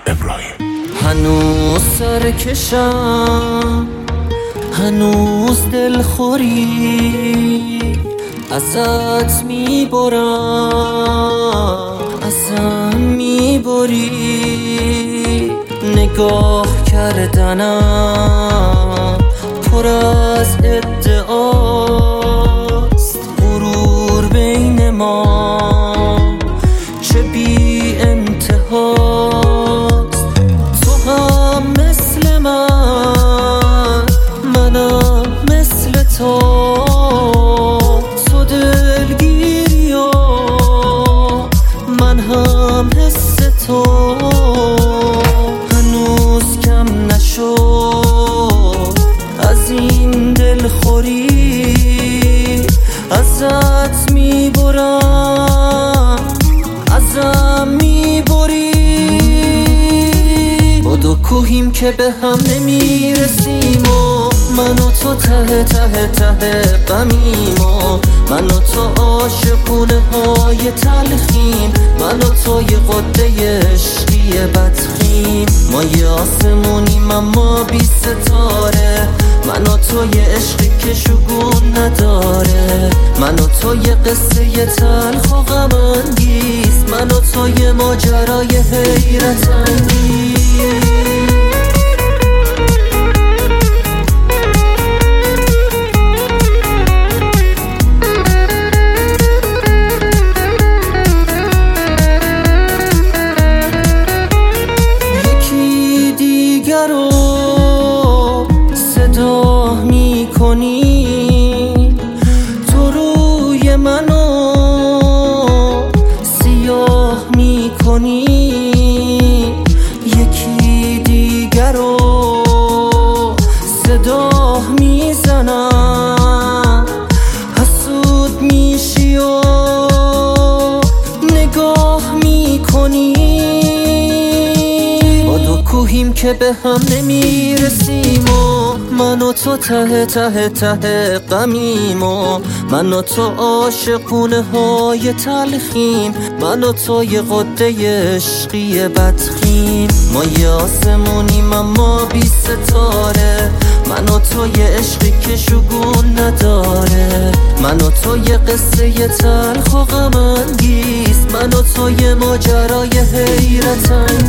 ابراهیم. هنوز سرکشم، هنوز دلخوری ازت میبرم، ازم میبری. نگاه کردنم پر از ادعاست، غرور بین ما چه بی انتهاست. تو هم مثل من، منم مثل تو، تو دلگیری و من هم حس تو. هنوز کم نشد از این دلخوری، ازت میبرم، ازم میبری. با دو کوهیم که به هم نمیرسیم و من و تو ته ته ته غمیم و من و تو عاشقونه های تلخیم، من و تو یه قده عشقی بدخیم. ما یه آسمونیم اما بی ستاره، من و تو یه عشقی که شگون نداره، من و تو یه قصه یه تلخ و غم انگیز، من و تو یه ماجرای حیرت انگیز. صدا میکنی تو روی منو سیاه میکنی، یکی دیگر رو صدا میزنم، حسود میشی و نگاه میکنی. با دو کوهیم که به هم نمیرسیم و من و تو ته ته ته غمیم و من و تو عاشقونه های تلخیم، من و تو یه قده عشقی بدخیم. ما یه آسمونیم اما بی ستاره، من و تو یه عشقی که شگون نداره، من و تو یه قصه یه تلخ و غم انگیز، من و تو یه ماجرای حیرت انگیز.